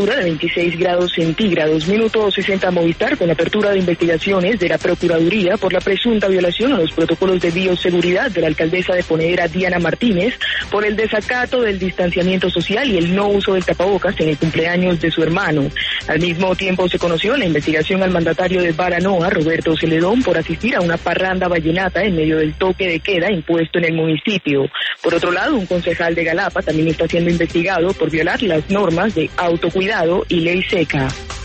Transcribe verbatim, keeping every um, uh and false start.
temperatura de veintiséis grados centígrados. Minuto sesenta Movistar, con la apertura de investigaciones de la Procuraduría por la presunta violación a los protocolos de bioseguridad de la alcaldesa de Ponedera, Diana Martínez, por el desacato del distanciamiento social y el no uso del tapabocas en el cumpleaños de su hermano. Al mismo tiempo se conoció la investigación al mandatario de Baranoa, Roberto Celedón, por asistir a una parranda vallenata en medio del toque de queda impuesto en el municipio. Por otro lado, un concejal de Galapa también está siendo investigado por violar las normas de autocuidado y ley seca.